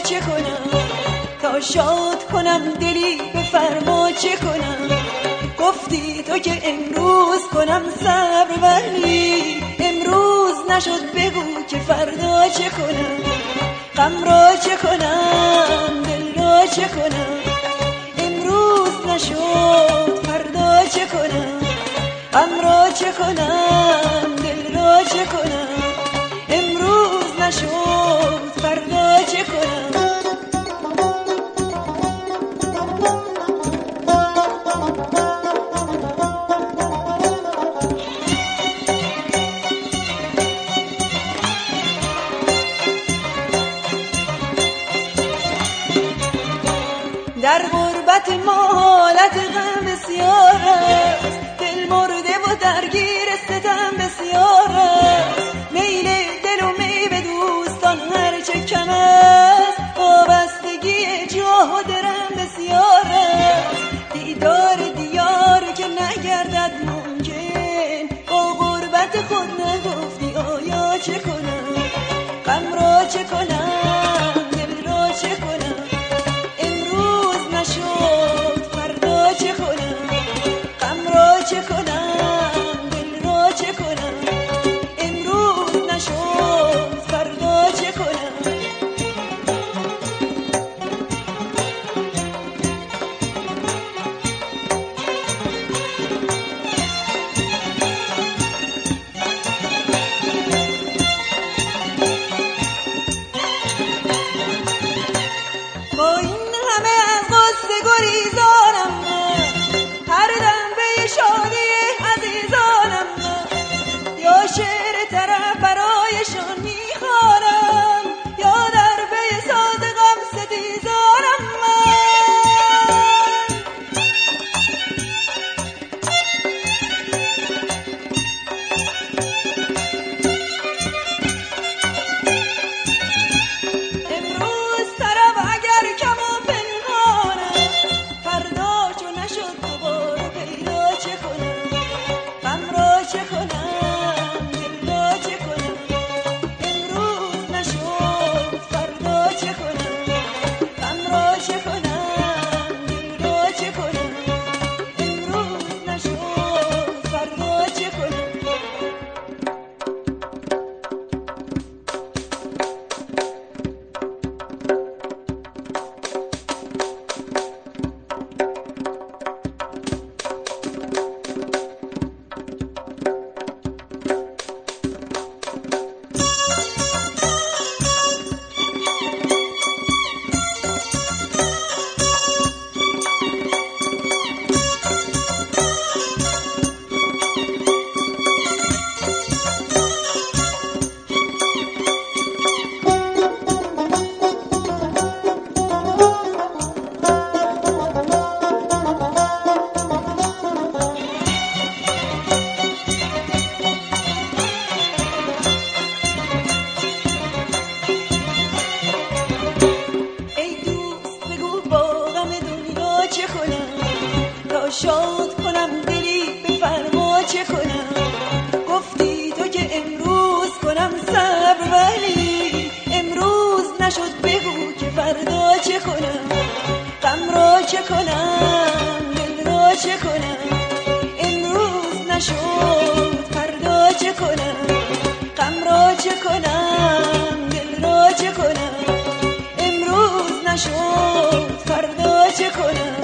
چه کنم تا شاد کنم دلی بفرما چه کنم گفتی تو که امروز کنم صبر ولی امروز نشد بگو که فردا چه کنم غم را چه کنم دل را چه کنم امروز نشد فردا چه کنم غم را چه کنم دل را چه کنم امروز نشد فردا چه کنم در غربت ما حالت غم بسیار است دل مرده و درگیر ستم بسیار است میل دل و میل دوستان هرچه کم است وابستگی جاه و درم بسیار است دیدار دیار که نگردد ممکن با غربت خود نگفتی آیا چه کنم غم را چه کنم دل را چه کنم نشد فردا چه کنم غم را چه کنم دل را چه کنم امروز نشد فردا چه کنم با این همه از غصه گریزانم هر دم به شادی عزیزانم یا شعر طرف برایشان میخوانم یا در پی ساز غم ستیزانم امروز طرف اگر کم و پنهانم فردا چو نشد دوباره پیدا چه کنم غم را چه کنم دل را چه کنم امروز نشد فردا چه کنم غم را چه کنم دل را چه کنم امروز نشد فردا چه کنم چه کنم تا شاد کنم دلی بفرما چه کنم گفتی تو که امروز کنم صبر ولی امروز نشد بگو که فردا چه کنم غم را چه کنم دل را چه کنم امروز نشد فردا چه کنم غم را چه کنم دل را چه کنم امروز نشد فردا چه کنم